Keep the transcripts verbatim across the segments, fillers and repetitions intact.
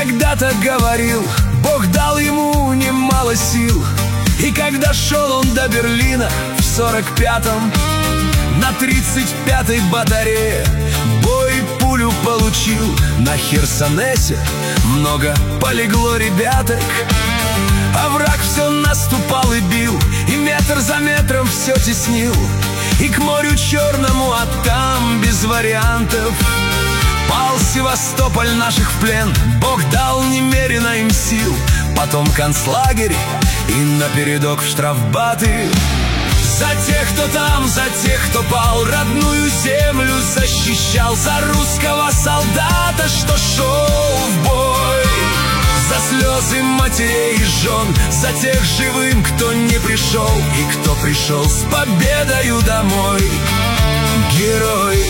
когда-то говорил, Бог дал ему немало сил. И когда шел он до Берлина в сорок пятом, на тридцать пятой батарее бой пулю получил. На Херсонесе много полегло ребяток, а враг все наступал и бил, и метр за метром все теснил. И к морю Черному, а там без вариантов пал Севастополь наших в плен. Бог дал немерено им сил. Потом концлагерь и напередок в штрафбаты. За тех, кто там, за тех, кто пал, родную землю защищал. За русского солдата, что шел в бой. За слезы матерей и жен, за тех живым, кто не пришел, и кто пришел с победою домой. Герой.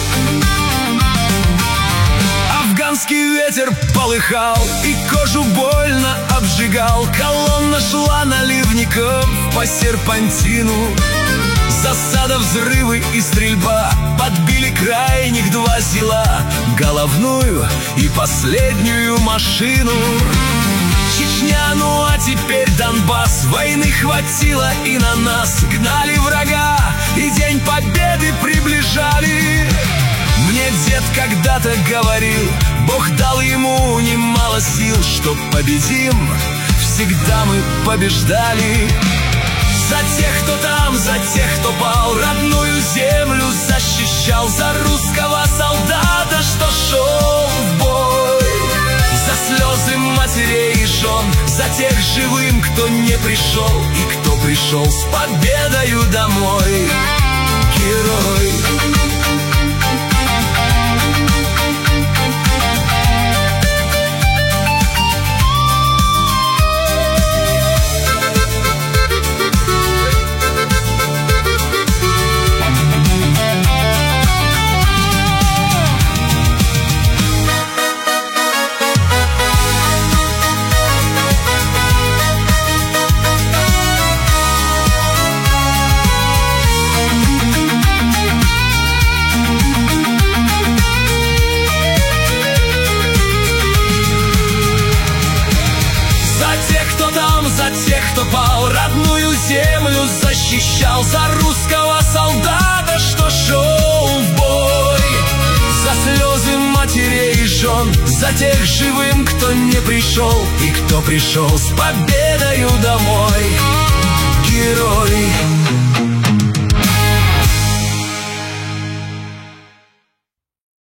Афганский ветер полыхал и кожу больно обжигал. Колонна шла наливником по серпантину. Засада, взрывы и стрельба подбили крайних два села, головную и последнюю машину. Чечня, ну а теперь Донбасс. Войны хватило и на нас. Гнали врага и день победы приближали. Мне дед когда-то говорил, Бог дал ему немало сил, чтоб победим, всегда мы побеждали. За тех, кто там, за тех, кто пал, родную землю защищал. За русского солдата, что шел в бой. За слезы матерей и жен, за тех живым, кто не пришел, и кто пришел с победою домой. Герой. За тех, кто пал, родную землю защищал. За русского солдата, что шел в бой. За слезы матерей и жен, за тех живым, кто не пришел, и кто пришел с победою домой. Герой.